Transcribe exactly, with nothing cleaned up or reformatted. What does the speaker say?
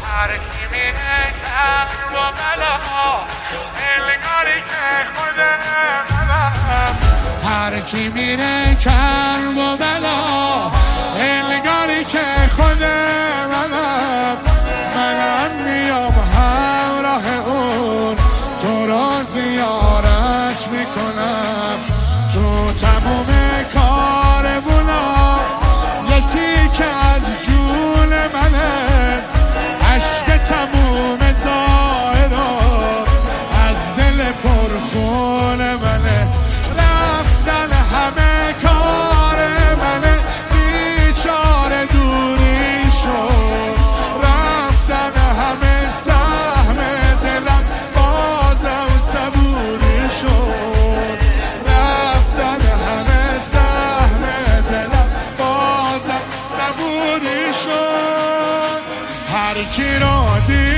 هر کی میره کرب و بلا انگاری که خود منم هر کی میره کرب و بلا انگاری که خود منم منم میام همراه اون تو را زیارت میکنم تو تموم کارمونا یه تیکه از جون منه عشق تموم زائرا از دل پرخون منه رفتن همه کار منه بیچاره دوری شد رفتن همه سهم دلم بازم صبوری شد رفتن همه سهم دلم بازم صبوری شد هر کی را دید